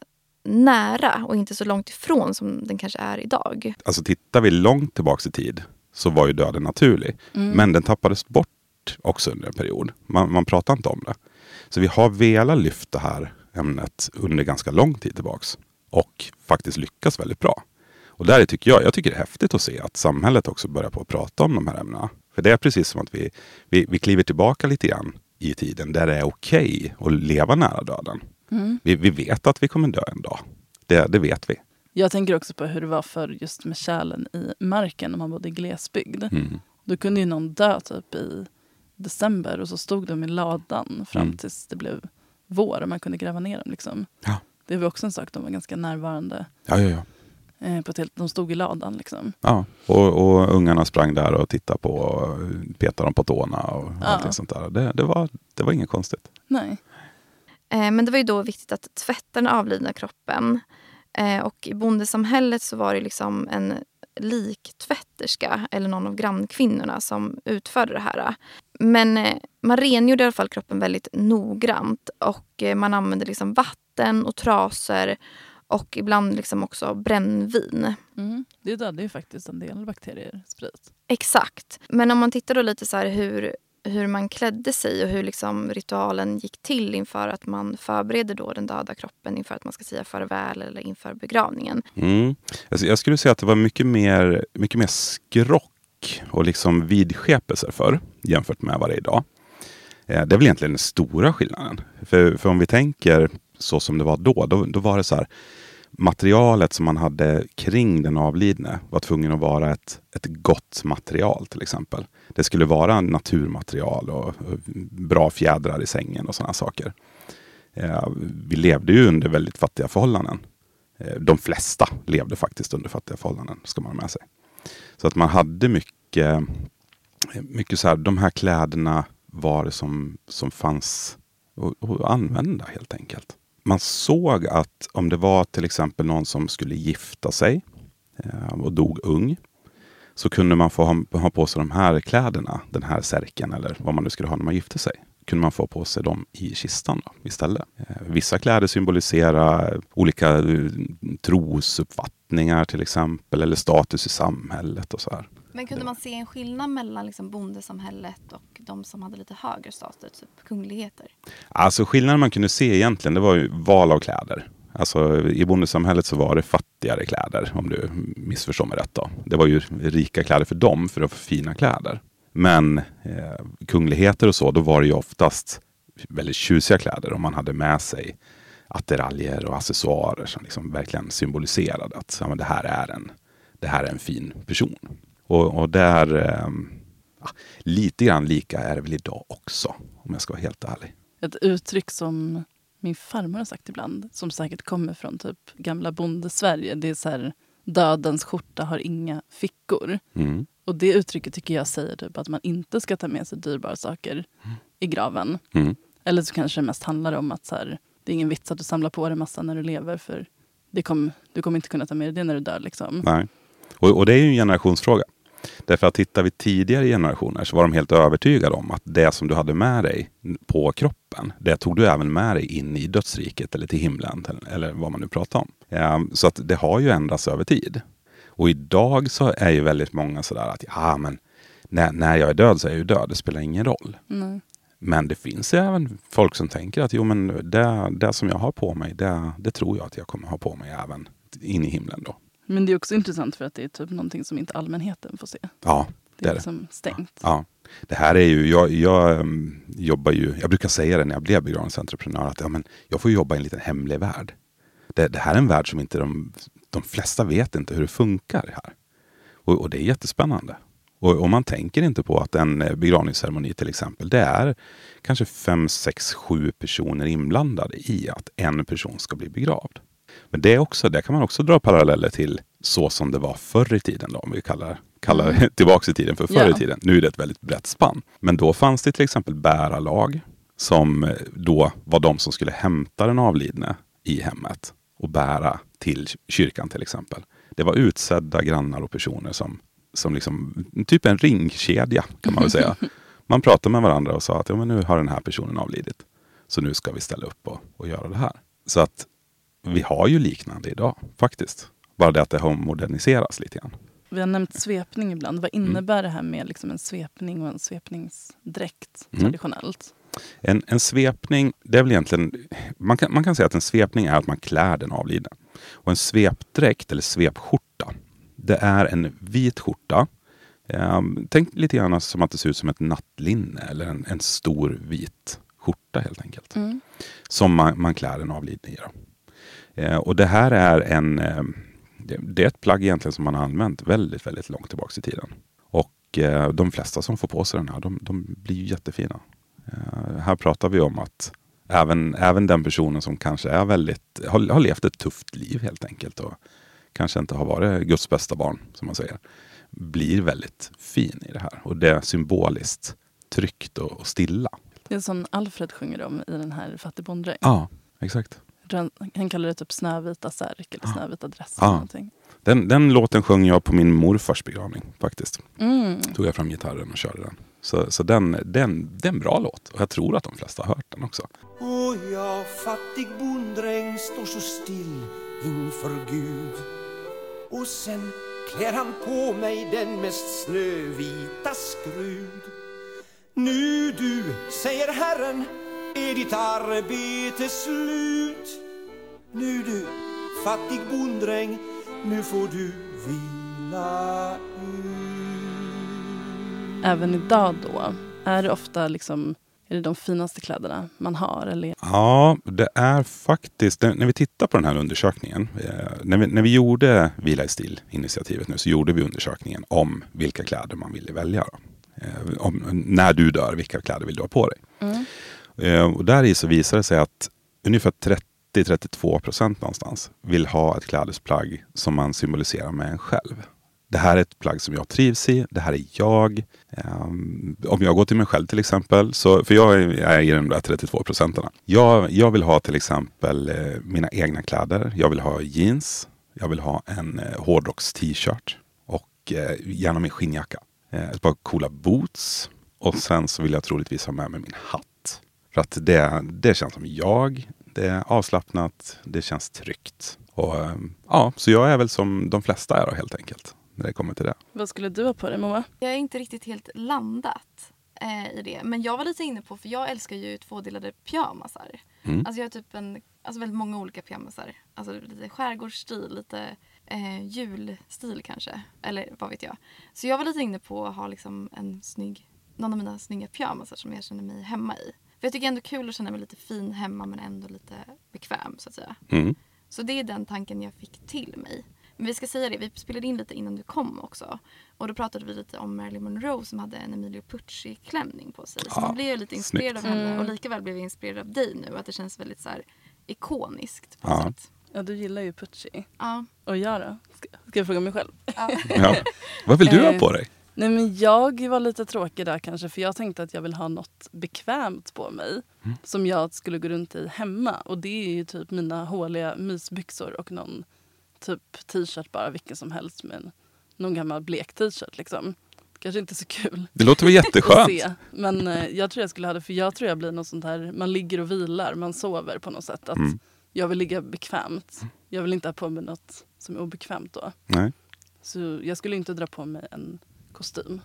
Speaker 5: nära och inte så långt ifrån som den kanske är idag.
Speaker 7: Alltså tittar vi långt tillbaka i tid så var ju döden naturlig.
Speaker 4: Mm.
Speaker 7: Men den tappades bort också under en period. Man, man pratar inte om det. Så vi har velat lyfta det här ämnet under ganska lång tid tillbaks. Och faktiskt lyckas väldigt bra. Och där tycker jag, jag tycker det är häftigt att se att samhället också börjar på att prata om de här ämnena. För det är precis som att vi, vi, vi kliver tillbaka lite grann i tiden där det är okej att leva nära döden.
Speaker 4: Mm.
Speaker 7: Vi, vi vet att vi kommer dö en dag. Det, det vet vi.
Speaker 4: Jag tänker också på hur det var för just med kärlen i marken när man bodde i glesbygd.
Speaker 7: Mm.
Speaker 4: Då kunde ju någon dö typ i december och så stod de i ladan fram
Speaker 7: Mm.
Speaker 4: tills det blev vår och man kunde gräva ner dem. Liksom.
Speaker 7: Ja.
Speaker 4: Det var också en sak, de var ganska närvarande.
Speaker 7: Ja, ja, ja.
Speaker 4: Eh, på ett helt, de stod i ladan liksom.
Speaker 7: Ja, och, och ungarna sprang där och tittade på och petade dem på tårna och
Speaker 4: Ja.
Speaker 7: allt sånt där. Det, det, var, det var inget konstigt.
Speaker 4: Nej.
Speaker 5: Eh, men det var ju då viktigt att tvätta den avlidna kroppen. Eh, och i bondesamhället så var det liksom en liktvätterska eller någon av grannkvinnorna som utförde det här. Men eh, man rengjorde i alla fall kroppen väldigt noggrant och eh, man använde liksom vatten och trasor och ibland liksom också brännvin.
Speaker 4: Mm. Det dödade ju faktiskt en del bakterier, sprit.
Speaker 5: Exakt. Men om man tittar då lite så här hur, hur man klädde sig och hur liksom ritualen gick till inför att man förbereder då den döda kroppen inför att man ska säga farväl eller inför begravningen.
Speaker 7: Mm. Alltså jag skulle säga att det var mycket mer, mycket mer skrock och liksom vidskepelser för jämfört med vad det är idag. Eh, det är väl egentligen den stora skillnaden. För, för om vi tänker så som det var då, då, då var det så här, materialet som man hade kring den avlidne var tvungen att vara ett, ett gott material till exempel. Det skulle vara naturmaterial och, och bra fjädrar i sängen och sådana saker. Eh, vi levde ju under väldigt fattiga förhållanden. Eh, de flesta levde faktiskt under fattiga förhållanden, ska man ha med sig. Så att man hade mycket, mycket så här, de här kläderna var det som, som fanns att, att använda helt enkelt. Man såg att om det var till exempel någon som skulle gifta sig eh, och dog ung, så kunde man få ha, ha på sig de här kläderna, den här särken eller vad man nu skulle ha när man gifte sig. Kunde man få på sig dem i kistan då, istället. Eh, vissa kläder symboliserar olika uh, trosuppfattningar till exempel, eller status i samhället och så här.
Speaker 5: Men kunde man se en skillnad mellan liksom bondesamhället och de som hade lite högre status, typ kungligheter?
Speaker 7: Alltså skillnaden man kunde se egentligen, det var ju val av kläder. Alltså i bondesamhället så var det fattigare kläder, om du missförstår mig rätt då. Det var ju rika kläder för dem för att få fina kläder. Men eh, kungligheter och så, då var det ju oftast väldigt tjusiga kläder om man hade med sig attiraljer och accessoarer som liksom verkligen symboliserade att ja, men det, här är en, det här är en fin person. Och, och där, eh, ja, lite grann lika är det väl idag också, om jag ska vara helt ärlig.
Speaker 4: Ett uttryck som min farmor har sagt ibland, som säkert kommer från typ gamla bonde-Sverige, det är så här, dödens skjorta har inga fickor.
Speaker 7: Mm.
Speaker 4: Och det uttrycket tycker jag säger typ att man inte ska ta med sig dyrbara saker mm. i graven.
Speaker 7: Mm.
Speaker 4: Eller så kanske det mest handlar om att så här, det är ingen vits att du samlar på dig massa när du lever, för det kom, du kommer inte kunna ta med dig det när du dör. Liksom.
Speaker 7: Nej. Och, och det är ju en generationsfråga. Därför att tittar vi tidigare generationer så var de helt övertygade om att det som du hade med dig på kroppen, det tog du även med dig in i dödsriket eller till himlen eller vad man nu pratar om. Så att det har ju ändrats över tid. Och idag så är ju väldigt många sådär att ja, men när, när jag är död så är jag ju död, det spelar ingen roll.
Speaker 4: Mm.
Speaker 7: Men det finns ju även folk som tänker att jo, men det, det som jag har på mig, det, det tror jag att jag kommer ha på mig även in i himlen då.
Speaker 4: Men det är också intressant för att det är typ någonting som inte allmänheten får se.
Speaker 7: Ja,
Speaker 4: det,
Speaker 7: det
Speaker 4: är
Speaker 7: är
Speaker 4: liksom det. Stängt.
Speaker 7: Ja. Det här är ju, jag, jag um, jobbar ju, jag brukar säga det när jag blev begravningsentreprenör att ja, men jag får jobba i en liten hemlig värld. Det, det här är en värld som inte de, de flesta vet inte hur det funkar här. Och, och det är jättespännande. Och, och man tänker inte på att en begravningsceremoni till exempel, det är kanske fem, sex, sju personer inblandade i att en person ska bli begravd. Men det, är också, det kan man också dra paralleller till så som det var förr i tiden då, om vi kallar, kallar mm. tillbaka i tiden för förr i yeah. tiden. Nu är det ett väldigt brett spann. Men då fanns det till exempel bärarlag som då var de som skulle hämta den avlidne i hemmet och bära till kyrkan till exempel. Det var utsedda grannar och personer som, som liksom, typ en ringkedja kan man väl säga. Man pratade med varandra och sa att ja, men nu har den här personen avlidit. Så nu ska vi ställa upp och, och göra det här. Så att vi har ju liknande idag faktiskt. Bara det att det har moderniserats lite grann.
Speaker 4: Vi har nämnt svepning ibland. Vad innebär mm. det här med liksom en svepning och en svepningsdräkt mm. traditionellt?
Speaker 7: En, en svepning, det är väl egentligen, man kan, man kan säga att en svepning är att man klär den avlidna. Och en svepdräkt eller svepskjorta, det är en vit skjorta. Eh, tänk lite grann som att det ser ut som ett nattlinne eller en, en stor vit skjorta helt enkelt. Mm. Som man, man klär en avlidne i. Eh, och det här är en, eh, det, det är ett plagg egentligen som man har använt väldigt, väldigt långt tillbaka i tiden. Och eh, de flesta som får på sig den här, de, de blir ju jättefina. Uh, här pratar vi om att även, även den personen som kanske är väldigt, har, har levt ett tufft liv helt enkelt och kanske inte har varit Guds bästa barn som man säger, blir väldigt fin i det här. Och det är symboliskt tryggt och, och stilla.
Speaker 4: Det är som Alfred sjunger om i den här Fattigbondräng.
Speaker 7: Ja, exakt.
Speaker 4: Han kallar det typ Snövita särk eller Snövita dress.
Speaker 7: Ja.
Speaker 4: Eller någonting.
Speaker 7: Den, den låten sjöng jag på min morfars begravning faktiskt.
Speaker 4: Mm.
Speaker 7: Tog jag fram gitarren och körde den. Så, så den, den, det är en bra låt. Och jag tror att de flesta har hört den också.
Speaker 6: Och jag, fattig bonddräng, står så still inför Gud. Och sen klär han på mig den mest snövita skrud. Nu du, säger Herren, är ditt arbete slut. Nu du, fattig bonddräng, nu får du vila ut.
Speaker 4: Även idag då, är det ofta liksom, är det de finaste kläderna man har? Eller?
Speaker 7: Ja, det är faktiskt, när vi tittar på den här undersökningen, eh, när, vi, när vi gjorde Vila i stil-initiativet nu så gjorde vi undersökningen om vilka kläder man ville välja. Då. Eh, om, när du dör, vilka kläder vill du ha på dig? Mm. Eh, och där i så visar det sig att ungefär trettio till trettiotvå procent någonstans vill ha ett klädesplagg som man symboliserar med en själv. Det här är ett plagg som jag trivs i. Det här är jag. Um, om jag går till mig själv till exempel. Så, för jag är, jag är i de där trettiotvå procenterna. Jag, jag vill ha till exempel eh, mina egna kläder. Jag vill ha jeans. Jag vill ha en eh, hårdrocks-t-shirt. Och eh, gärna min skinnjacka. Eh, ett par coola boots. Och sen så vill jag troligtvis ha med mig min hatt. För att det, det känns som jag. Det är avslappnat. Det känns tryggt. Och ja, så jag är väl som de flesta är då, helt enkelt. När det kommer till det.
Speaker 4: Vad skulle du ha på dig, Moa?
Speaker 5: Jag är inte riktigt helt landat eh, i det. Men jag var lite inne på, för jag älskar ju tvådelade pyjamasar. Mm. Alltså jag har typ en alltså väldigt många olika pyjamasar. Alltså lite skärgårdsstil, lite eh, julstil kanske. Eller vad vet jag. Så jag var lite inne på att ha liksom en snygg, någon av mina snygga pyjamasar som jag känner mig hemma i. För jag tycker ändå kul att känna mig lite fin hemma men ändå lite bekväm så att säga.
Speaker 7: Mm.
Speaker 5: Så det är den tanken jag fick till mig. Men vi ska säga det, vi spelade in lite innan du kom också. Och då pratade vi lite om Marilyn Monroe som hade en Emilio Pucci-klänning på sig. Så
Speaker 7: Ja,
Speaker 5: man blev ju lite inspirerad
Speaker 7: snyggt.
Speaker 5: av henne.
Speaker 4: Mm.
Speaker 5: Och lika väl blev vi inspirerad av dig nu. Att det känns väldigt så här ikoniskt på
Speaker 7: Ja.
Speaker 5: något sätt.
Speaker 4: Ja, du gillar ju Pucci.
Speaker 5: Ja.
Speaker 4: Och jag då? Ska, ska jag fråga mig själv?
Speaker 5: Ja.
Speaker 7: Ja. Vad vill du ha
Speaker 4: Eh,
Speaker 7: på dig?
Speaker 4: Nej, men jag var lite tråkig där kanske. För jag tänkte att jag vill ha något bekvämt på mig.
Speaker 7: Mm.
Speaker 4: Som jag skulle gå runt i hemma. Och det är ju typ mina håliga mysbyxor och någon typ t-shirt bara. Vilken som helst med en, någon gammal blek t-shirt liksom. Kanske inte så kul
Speaker 7: Det låter väl
Speaker 4: att
Speaker 7: jätteskönt.
Speaker 4: se. Men eh, jag tror jag skulle ha det. För jag tror jag blir något sånt här. Man ligger och vilar. Man sover på något sätt. Att
Speaker 7: Mm.
Speaker 4: jag vill ligga bekvämt. Jag vill inte ha på mig något som är obekvämt då.
Speaker 7: Nej.
Speaker 4: Så jag skulle inte dra på mig en kostym.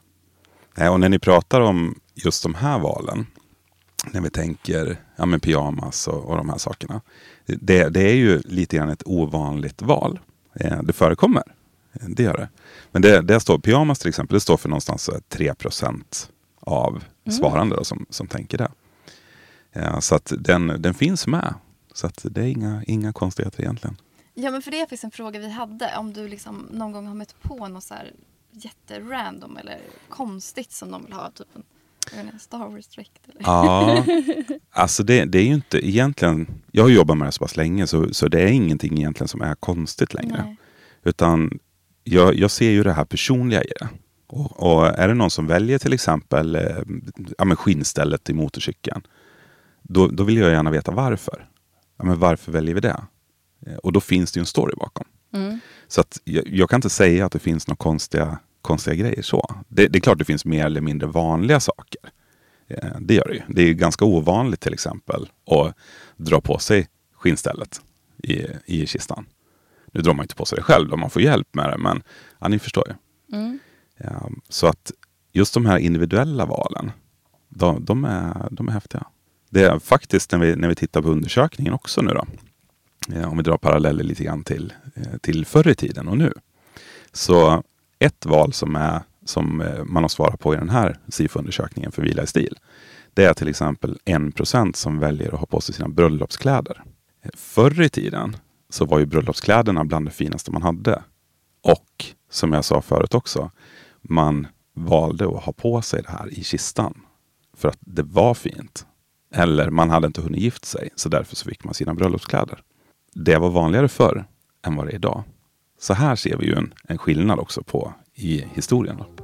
Speaker 7: Nej, och när ni pratar om just de här valen, när vi tänker ja, men pyjamas och, och de här sakerna. Det, det är ju lite grann ett ovanligt val. Eh, det förekommer. Eh, Det gör det. Men det, det står pyjamas till exempel, det står för någonstans tre procent av svarande då, som, som tänker det. Eh, så att den, den finns med. Så att det är inga, inga konstigheter egentligen.
Speaker 5: Ja, men för det är faktiskt en fråga vi hade. Om du liksom någon gång har mött på något så här jätterandom eller konstigt som de vill ha. Typ en, jag vet inte, Star Wars-dräkt. Eller?
Speaker 7: Ja, alltså det, det är ju inte egentligen, jag har jobbat med det så pass länge så, så det är ingenting egentligen som är konstigt längre.
Speaker 5: Nej.
Speaker 7: Utan jag, jag ser ju det här personliga i det. Och, och är det någon som väljer till exempel eh, ja, men skinnstället i motorcykeln, då, då vill jag gärna veta varför. Ja, men varför väljer vi det? Eh, Och då finns det ju en story bakom.
Speaker 4: Mm.
Speaker 7: Så att jag, jag kan inte säga att det finns några konstiga, konstiga grejer så. Det, det är klart det finns mer eller mindre vanliga saker. Eh, det gör det ju. Det är ju ganska ovanligt till exempel att dra på sig skinnstället i, i kistan. Nu drar man inte på sig det själv om man får hjälp med det, men ja, ni förstår ju.
Speaker 4: Mm.
Speaker 7: Ja, så att just de här individuella valen, de, de, är, de är häftiga. Det är faktiskt när vi, när vi tittar på undersökningen också nu då. Eh, om vi drar paralleller lite grann till, eh, till förr i tiden och nu. Så ett val som, är, som eh, man har svarat på i den här SIFO-undersökningen för vila i stil. Det är till exempel en procent som väljer att ha på sig sina bröllopskläder. Eh, förr i tiden så var ju bröllopskläderna bland det finaste man hade. Och som jag sa förut också, man valde att ha på sig det här i kistan. För att det var fint. Eller man hade inte hunnit gift sig, så därför så fick man sina bröllopskläder. Det var vanligare förr än vad det är idag. Så här ser vi ju en, en skillnad också på i historien då.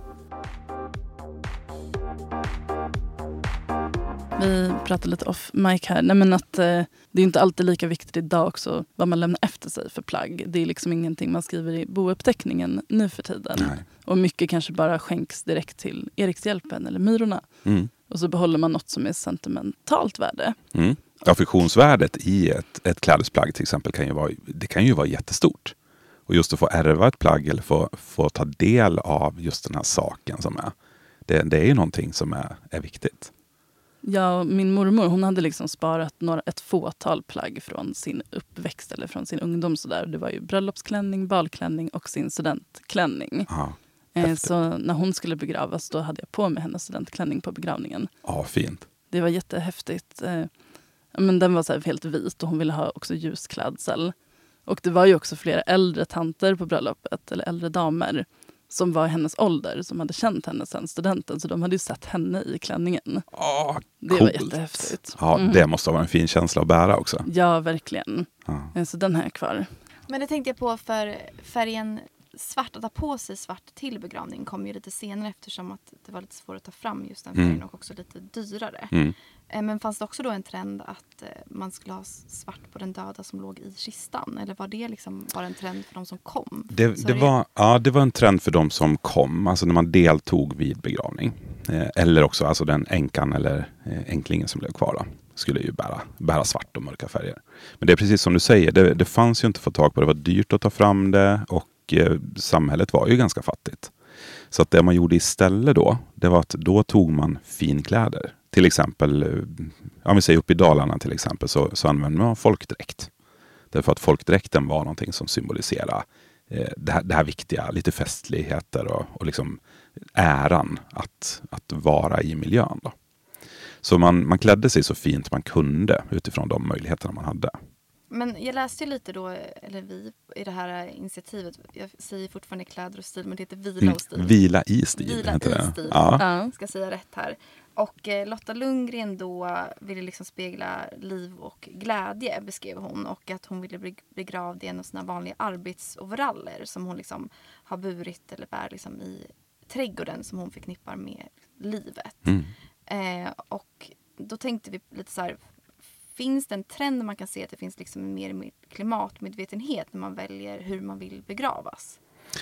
Speaker 4: Vi pratade lite off mic här. Nej, men att, eh, det är inte alltid lika viktigt idag också vad man lämnar efter sig för plagg. Det är liksom ingenting man skriver i bouppteckningen nu för tiden.
Speaker 7: Nej.
Speaker 4: Och mycket kanske bara skänks direkt till Erikshjälpen eller Myrorna.
Speaker 7: Mm.
Speaker 4: Och så behåller man något som är sentimentalt värde.
Speaker 7: Mm. Affektionsvärdet i ett, ett klädesplagg till exempel kan ju vara, det kan ju vara jättestort. Och just att få ärva ett plagg eller få, få ta del av just den här saken som är. Det, det är ju någonting som är, är viktigt.
Speaker 4: Ja, min mormor hon hade liksom sparat några, ett fåtal plagg från sin uppväxt eller från sin ungdom. Så där. Det var ju bröllopsklänning, balklänning och sin studentklänning.
Speaker 7: Ja,
Speaker 4: eh,
Speaker 7: häftigt.
Speaker 4: så när hon skulle begravas då hade jag på mig hennes studentklänning på begravningen.
Speaker 7: Ja, fint.
Speaker 4: Det var jättehäftigt. Eh, men den var så här helt vit och hon ville ha också ljusklädsel. Och det var ju också flera äldre tanter på bröllopet, eller äldre damer, som var i hennes ålder, som hade känt henne sedan studenten. Så de hade ju sett henne i klänningen.
Speaker 7: Åh,
Speaker 4: Det
Speaker 7: coolt.
Speaker 4: var jättehäftigt.
Speaker 7: Ja,
Speaker 4: Mm.
Speaker 7: det måste vara en fin känsla att bära också.
Speaker 4: Ja, verkligen.
Speaker 7: Ja.
Speaker 4: Eh, Så den här är kvar.
Speaker 5: Men det tänkte jag på för färgen svart, att ha på sig svart till begravning kom ju lite senare eftersom att det var lite svårt att ta fram just den färgen
Speaker 7: Mm.
Speaker 5: och också lite dyrare.
Speaker 7: Mm.
Speaker 5: Eh, Men fanns det också då en trend att eh, man skulle ha svart på den döda som låg i kistan? Eller var det liksom bara en trend för de som kom?
Speaker 7: Det,
Speaker 5: Så
Speaker 7: det, var, ja, det var en trend för de som kom, alltså när man deltog vid begravning. Eh, eller också alltså den änkan eller eh, änklingen som blev kvar då, skulle ju bära, bära svart och mörka färger. Men det är precis som du säger, det, det fanns ju inte att få tag på, det var dyrt att ta fram det och eh, samhället var ju ganska fattigt. Så att det man gjorde istället då, det var att då tog man finkläder Till exempel, om vi säger upp i Dalarna till exempel, så, så använder man folkdräkt. Därför att folkdräkten var någonting som symboliserar eh, det, här, det här viktiga, lite festligheter och, och liksom äran att, att vara i miljön. Då. Så man, man klädde sig så fint man kunde utifrån de möjligheterna man hade.
Speaker 5: Men jag läste ju lite då, eller vi, i det här initiativet, jag säger fortfarande kläder och stil, men det heter vila och stil.
Speaker 7: Mm, vila i stil.
Speaker 5: Vila
Speaker 7: heter
Speaker 5: i
Speaker 7: det.
Speaker 5: stil,
Speaker 7: Ja.
Speaker 5: ska säga rätt här. Och eh, Lotta Lundgren då ville liksom spegla liv och glädje, beskrev hon. Och att hon ville bli begravd i en av sina vanliga arbetsoveraller som hon liksom har burit eller bär liksom i trädgården som hon förknippar med livet.
Speaker 7: Mm.
Speaker 5: Eh, och då tänkte vi lite så här, finns det en trend där man kan se att det finns liksom mer klimatmedvetenhet när man väljer hur man vill begravas?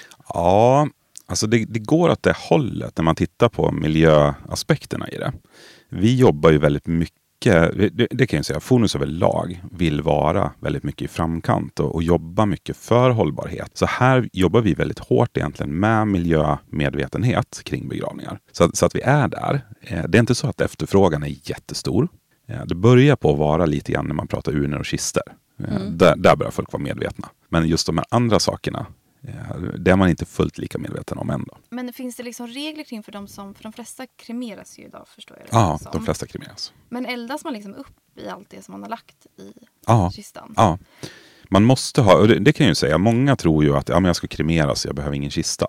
Speaker 7: Ja, alltså det, det går åt det hållet när man tittar på miljöaspekterna i det. Vi jobbar ju väldigt mycket, det, det kan jag säga, Fonus överlag vill vara väldigt mycket i framkant och, och jobba mycket för hållbarhet. Så här jobbar vi väldigt hårt egentligen med miljömedvetenhet kring begravningar. Så, så att vi är där. Det är inte så att efterfrågan är jättestor. Det börjar på att vara lite grann när man pratar urnor och kister. Mm. Där, där börjar folk vara medvetna. Men just de här andra sakerna, det är man inte fullt lika medveten om ändå.
Speaker 5: Men finns det liksom regler kring för de som, för de flesta kremeras ju idag, förstår jag det.
Speaker 7: Ja,
Speaker 5: som.
Speaker 7: de flesta kremeras.
Speaker 5: Men eldas man liksom upp i allt det som man har lagt i
Speaker 7: ja,
Speaker 5: kistan?
Speaker 7: Ja, man måste ha, och det, det kan jag ju säga, många tror ju att ja, men jag ska kremeras, jag behöver ingen kista.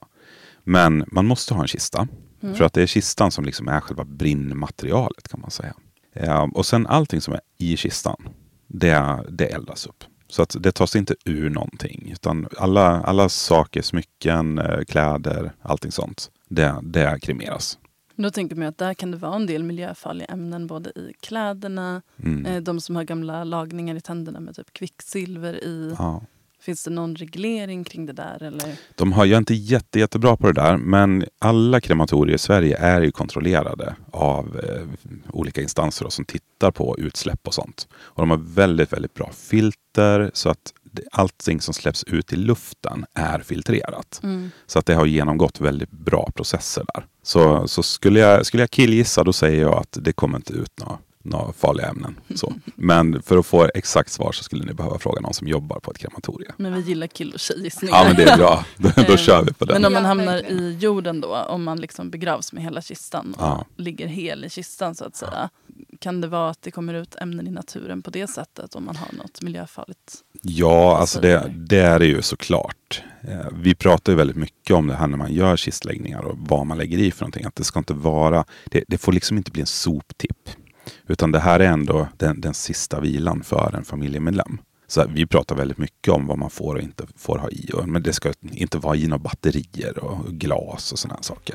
Speaker 7: Men man måste ha en kista. Mm. För att det är kistan som liksom är själva brinnmaterialet, kan man säga. Ja, och sen allting som är i kistan, det, det eldas upp. Så att det tas inte ur någonting. Utan alla, alla saker, smycken, kläder, allting sånt, det, det kremeras.
Speaker 4: Då tänker man att där kan det vara en del miljöfarliga ämnen både i kläderna, mm. eh, de som har gamla lagningar i tänderna med typ kvicksilver i. Ja. Finns det någon reglering kring det där? Eller?
Speaker 7: De har ju inte jätte, jättebra på det där, men alla krematorier i Sverige är ju kontrollerade av eh, olika instanser då, som tittar på utsläpp och sånt. Och de har väldigt, väldigt bra filter så att det, allting som släpps ut i luften är filtrerat. Mm. Så att det har genomgått väldigt bra processer där. Så, så skulle jag, skulle jag killgissa, då säger jag att det kommer inte ut några några farliga ämnen. Så. Men för att få exakt svar så skulle ni behöva fråga någon som jobbar på ett krematorium.
Speaker 4: Men vi gillar kill- och tjejgissningar.
Speaker 7: Ja, men det är bra. Då, då kör vi på den.
Speaker 4: Men om man hamnar i jorden då, om man liksom begravs med hela kistan och ja. ligger hel i kistan så att säga. Kan det vara att det kommer ut ämnen i naturen på det sättet om man har något miljöfarligt?
Speaker 7: Ja, alltså det, det är det ju såklart. Vi pratar ju väldigt mycket om det här när man gör kistläggningar och vad man lägger i för någonting. Att det ska inte vara, det, det får liksom inte bli en soptipp. Utan det här är ändå den, den sista vilan för en familjemedlem. Så vi pratar väldigt mycket om vad man får och inte får ha i. Men det ska inte vara i några batterier och glas och sådana saker.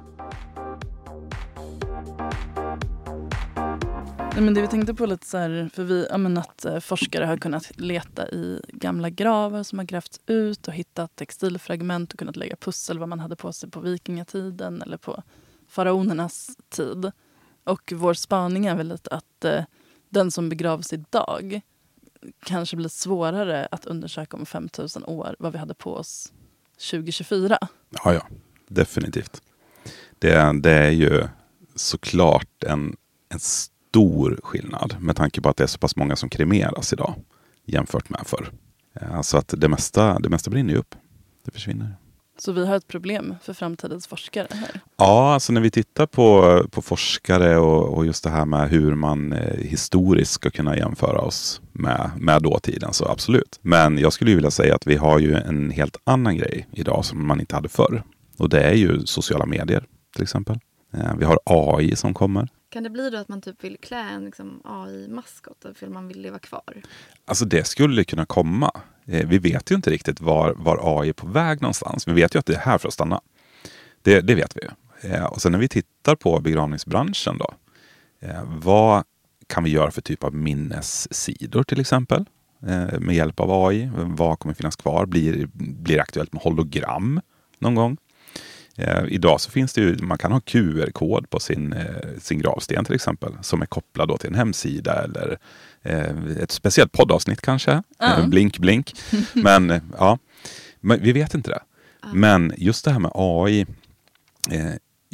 Speaker 4: Nej, men det vi tänkte på lite så här, för vi, ja, men att eh, forskare har kunnat leta i gamla gravar som har grävts ut och hittat textilfragment och kunnat lägga pussel vad man hade på sig på vikingatiden eller på faraonernas tid. Och vår spaning är väl lite att eh, den som begravs idag kanske blir svårare att undersöka om fem tusen år vad vi hade på oss tjugo tjugofyra.
Speaker 7: Ja, ja. Definitivt. Det, det är ju såklart en, en stor skillnad med tanke på att det är så pass många som kremeras idag jämfört med förr. Ja, så att det mesta, det mesta brinner ju upp. Det försvinner.
Speaker 4: Så vi har ett problem för framtidens forskare här?
Speaker 7: Ja, alltså när vi tittar på, på forskare och, och just det här med hur man eh, historiskt ska kunna jämföra oss med, med dåtiden, så absolut. Men jag skulle ju vilja säga att vi har ju en helt annan grej idag som man inte hade förr. Och det är ju sociala medier till exempel. Eh, vi har A I som kommer.
Speaker 5: Kan det bli då att man typ vill klä en liksom, A I-maskot för att man vill leva kvar?
Speaker 7: Alltså det skulle kunna komma. Eh, vi vet ju inte riktigt var, var A I är på väg någonstans. Vi vet ju att det är här för att stanna. Det, det vet vi ju. Eh, och sen när vi tittar på begravningsbranschen då. Eh, vad kan vi göra för typ av minnessidor till exempel? Eh, med hjälp av A I. Vad kommer finnas kvar? Blir, blir det aktuellt med hologram någon gång? Eh, idag så finns det ju, man kan ha Q R-kod på sin, eh, sin gravsten till exempel. Som är kopplad då till en hemsida eller eh, ett speciellt poddavsnitt kanske. Mm. Eh, blink, blink. Men eh, ja, men vi vet inte det. Mm. Men just det här med A I. Eh,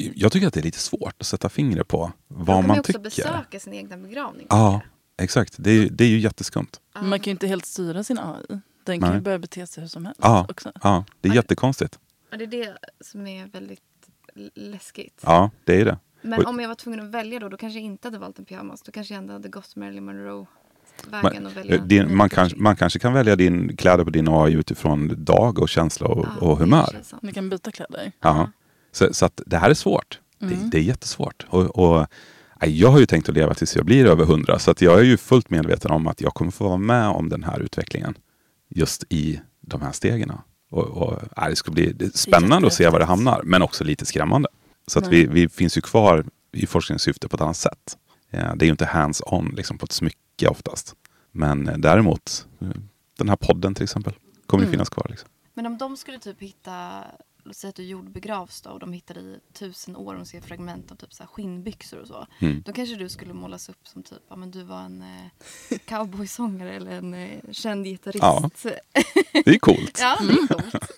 Speaker 7: Jag tycker att det är lite svårt att sätta fingret på vad
Speaker 5: man
Speaker 7: man
Speaker 5: tycker.
Speaker 7: Man
Speaker 5: Man kan ju också
Speaker 7: tycker.
Speaker 5: besöka sin egna begravning.
Speaker 7: Ja, exakt. Det är, det är ju jätteskumt.
Speaker 5: Ja.
Speaker 4: Man kan ju inte helt styra sin A I. Den kan
Speaker 7: Nej.
Speaker 4: ju börja bete sig hur som helst
Speaker 7: Ja,
Speaker 4: också.
Speaker 7: ja, det är
Speaker 5: Ja.
Speaker 7: jättekonstigt.
Speaker 5: Ja, det är det som är väldigt l- läskigt.
Speaker 7: Ja, det är ju det.
Speaker 5: Men
Speaker 7: Och-
Speaker 5: om jag var tvungen att välja då, då kanske jag inte hade valt en pyjamas. Då kanske jag ändå hade gått Marilyn Monroe-vägen
Speaker 7: Men,
Speaker 5: och välja en
Speaker 7: din,
Speaker 5: ny
Speaker 7: man,
Speaker 5: kostym.
Speaker 7: kanske, man kanske kan välja din kläder på din A I utifrån dag och känsla och,
Speaker 5: Ja,
Speaker 7: och
Speaker 5: det
Speaker 7: humör.
Speaker 5: kanske är sant.
Speaker 4: Ni kan byta kläder.
Speaker 7: Ja. Så, så att det här är svårt.
Speaker 4: Mm.
Speaker 7: Det, det är jättesvårt. Och, och, nej, jag har ju tänkt att leva tills jag blir över hundra. Så att jag är ju fullt medveten om att jag kommer få vara med om den här utvecklingen. Just i de här stegen. Och, och, nej, det ska bli det är spännande att se var det hamnar. Men också lite skrämmande. Så att vi, vi finns ju kvar i forskningssyfte på ett annat sätt. Ja, det är ju inte hands-on liksom, på ett smycke oftast. Men eh, däremot, eh, den här podden till exempel, kommer ju
Speaker 4: Mm.
Speaker 7: finnas kvar. Liksom.
Speaker 5: Men om de skulle typ hitta, låt säga att du jordbegravs då, och de hittar i tusen år och de ser fragment av typ så här skinnbyxor och så.
Speaker 7: Mm.
Speaker 5: Då kanske du skulle målas upp som typ, ja men du var en eh, cowboysångare eller en eh, känd gitarrist.
Speaker 7: Ja. Det är coolt.
Speaker 5: Ja, det är coolt.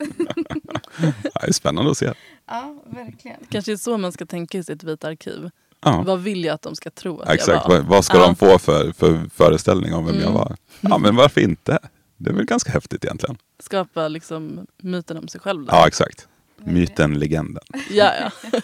Speaker 7: Ja, det är spännande att se.
Speaker 5: Ja, verkligen.
Speaker 4: Kanske är så man ska tänka i sitt vita arkiv.
Speaker 7: Ja.
Speaker 4: Vad vill jag att de ska tro att
Speaker 7: Exakt,
Speaker 4: jag var?
Speaker 7: vad, vad ska
Speaker 4: Ja.
Speaker 7: de få för, för föreställning om vem jag
Speaker 4: Mm.
Speaker 7: var? Ja, men varför inte? Det är väl ganska häftigt egentligen.
Speaker 4: Skapa liksom myten om sig själv. Där.
Speaker 7: Ja, exakt. Myten, legenden.
Speaker 4: Ja, ja.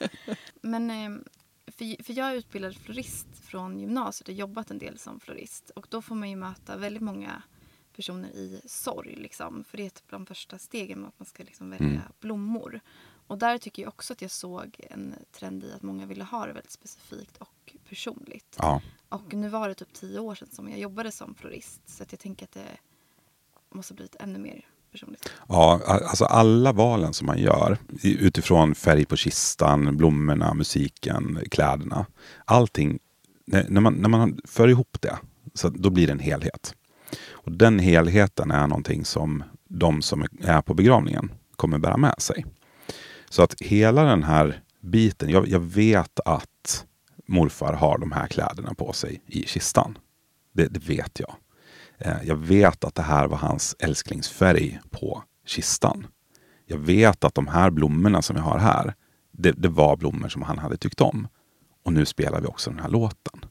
Speaker 5: Men eh, för, för jag är utbildad florist från gymnasiet och jobbat en del som florist. Och då får man ju möta väldigt många personer i sorg. Liksom. För det är ett bland de första stegen med att man ska liksom välja
Speaker 7: Mm.
Speaker 5: blommor. Och där tycker jag också att jag såg en trend i att många ville ha det väldigt specifikt och personligt.
Speaker 7: Ja,
Speaker 5: Och nu var det typ tio år sedan som jag jobbade som florist. Så att jag tänker att det måste bli ännu mer personligt.
Speaker 7: ja, alltså alla valen som man gör i- utifrån färg på kistan, blommorna, musiken, kläderna. Allting, när när man, när man för ihop det, så då blir det en helhet. Och den helheten är någonting som de som är på begravningen kommer bära med sig. Så att hela den här biten, jag, jag vet att morfar har de här kläderna på sig i kistan. Det, det vet jag. Eh, jag vet att det här var hans älsklingsfärg på kistan. Jag vet att de här blommorna som jag har här, det, det var blommor som han hade tyckt om. Och nu spelar vi också den här låten.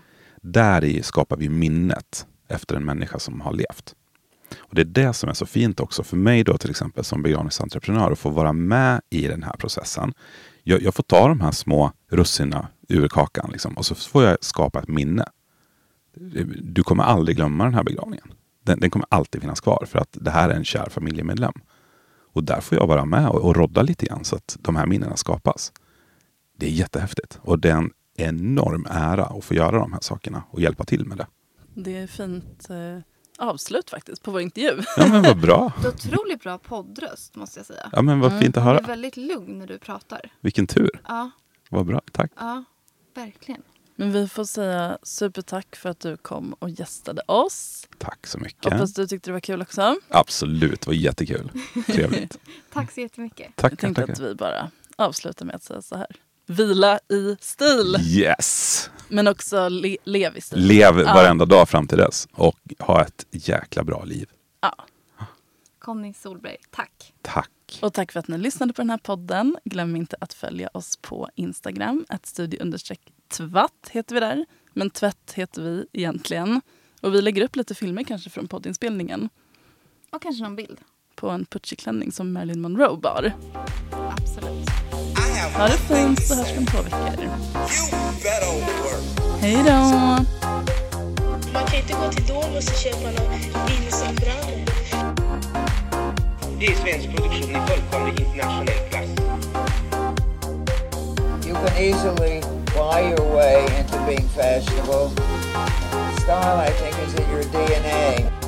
Speaker 7: Där i skapar vi minnet efter en människa som har levt. Och det är det som är så fint också för mig då till exempel som begravningsentreprenör att få vara med i den här processen. Jag, jag får ta de här små russina ur kakan liksom, och så får jag skapa ett minne. Du kommer aldrig glömma den här begravningen. Den, den kommer alltid finnas kvar för att det här är en kär familjemedlem. Och där får jag vara med och, och rodda lite grann så att de här minnena skapas. Det är jättehäftigt och det är en enorm ära att få göra de här sakerna och hjälpa till med det.
Speaker 4: Det är fint eh, avslut faktiskt på vår intervju.
Speaker 7: Ja men vad bra.
Speaker 5: Du har otroligt bra poddröst måste jag säga.
Speaker 7: Ja men vad fint att
Speaker 5: Du är
Speaker 7: höra.
Speaker 5: väldigt lugn när du pratar.
Speaker 7: Vilken tur.
Speaker 5: Ja,
Speaker 7: Vad bra, tack.
Speaker 5: ja, verkligen.
Speaker 4: Men vi får säga supertack för att du kom och gästade oss.
Speaker 7: Tack så mycket.
Speaker 4: Hoppas du tyckte det var kul också.
Speaker 7: Absolut, det var jättekul. Trevligt.
Speaker 5: Tack så jättemycket.
Speaker 7: Tack,
Speaker 4: Jag tänkte
Speaker 7: tack.
Speaker 4: att vi bara avslutar med att säga så här. Vila i stil.
Speaker 7: Yes!
Speaker 4: Men också le- lev i stil.
Speaker 7: Lev
Speaker 4: Ja.
Speaker 7: varenda dag fram till dess och ha ett jäkla bra liv.
Speaker 4: Ja.
Speaker 5: Conny Solberg, tack.
Speaker 7: Tack.
Speaker 4: Och tack för att ni lyssnade på den här podden. Glöm inte att följa oss på Instagram. Att studio understreck tvatt heter vi där. Men tvätt heter vi egentligen. Och vi lägger upp lite filmer kanske från poddinspelningen.
Speaker 5: Och kanske någon bild.
Speaker 4: På en putschig-klänning som Marilyn Monroe bar.
Speaker 5: Absolut.
Speaker 4: Ha det fint så hörs vi om två veckor.
Speaker 6: You better work.
Speaker 4: Hej då!
Speaker 1: Man kan inte gå till Domus och köpa någon Wilson-brallor.
Speaker 2: Det är svensk produktion i fullkomlig internationell klass.
Speaker 3: You can easily buy your way into being fashionable. Style, I think, is in your D N A.